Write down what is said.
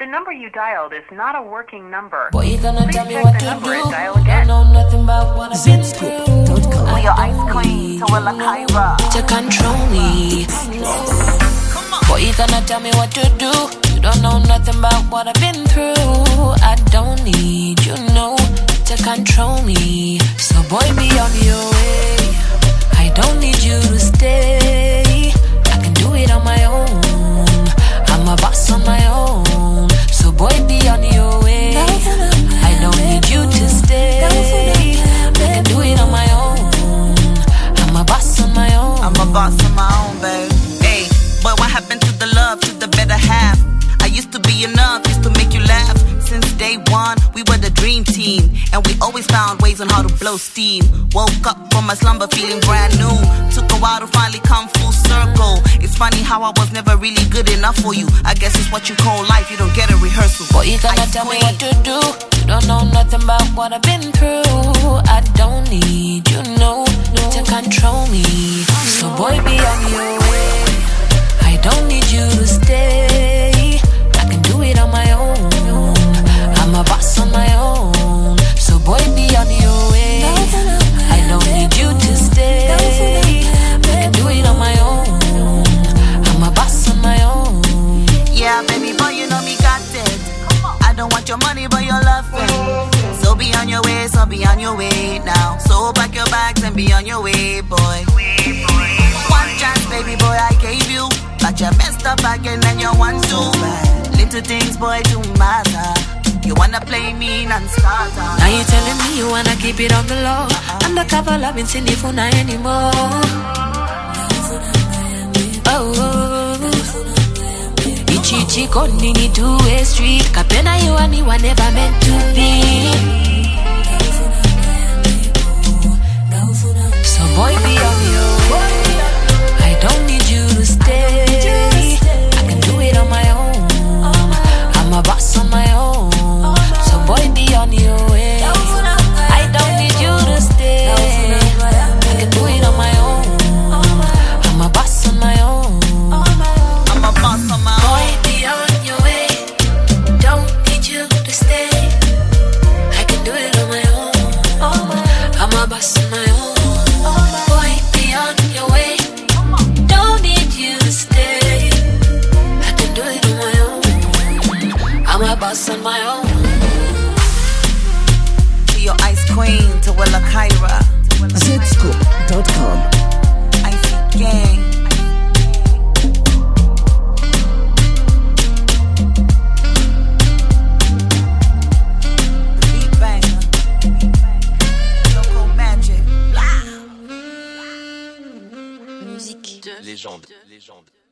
The number you dialed is not a working number. Boy, you gonna Please tell me check what the to number do. and dial again. Don't know nothing about what I've been through. We your ice queen, so we'll Kyra. To control me. Boy, you gonna tell me what to do. You don't know nothing about what I've been through. I don't need you, no, to control me. So boy, be on your way. I don't need you to stay. I can do it on my own. I'm a boss on my own. So boy, be on your way. I don't need you to stay. I can do it on my own. I'm a boss on my own. I'm a boss on my own, babe. Hey, but what happened to the love, to the better half? I used to be enough, used to make you laugh. Since day one, we were the dream team, and we always found ways on how to blow steam. Woke up from my slumber feeling brand new. Took a while to finally come full circle. It's funny how I was never really good enough for you. I guess it's what you call life, you don't get a rehearsal. Boy, you gonna tell me what to do. You don't know nothing about what I've been through. I don't need you, no, to control me. So boy, be on your way. I don't need you to stay. I can do it on my own. I'm a boss on my own. So boy, be on your way. I don't need you to stay. I can do it on my own. I'm a boss on my own. Yeah, baby boy, you know me got it. I don't want your money, but your love it. So be on your way, so be on your way now. So pack your bags and be on your way, boy. One chance, baby boy, I gave you, but you messed up again and you want to. Little things, boy, do matter. You wanna play me non-starter. Now you telling me you wanna keep it on the low. Undercover loving sinifuna anymore. Oh, Ichichi konini two-way street. Kapena you and me were never meant to be. So boy, be on your way. I don't need you to stay. I can do it on my own. I'm a boss on my own. So boy, be on your way. I don't need you to stay. I can do it on my own. I'm a boss on my own. I'm a boss on my own. Boy, be on your way. Don't need you to stay. I can do it on my own. I'm a boss on my own. Boy, be on your way. Don't need you to stay. I can do it on my own. I'm a boss on my own. To your ice queen, to Willa Kyra. Zscoop.com. Icy gang. The beat banger. Loco magic. Légende.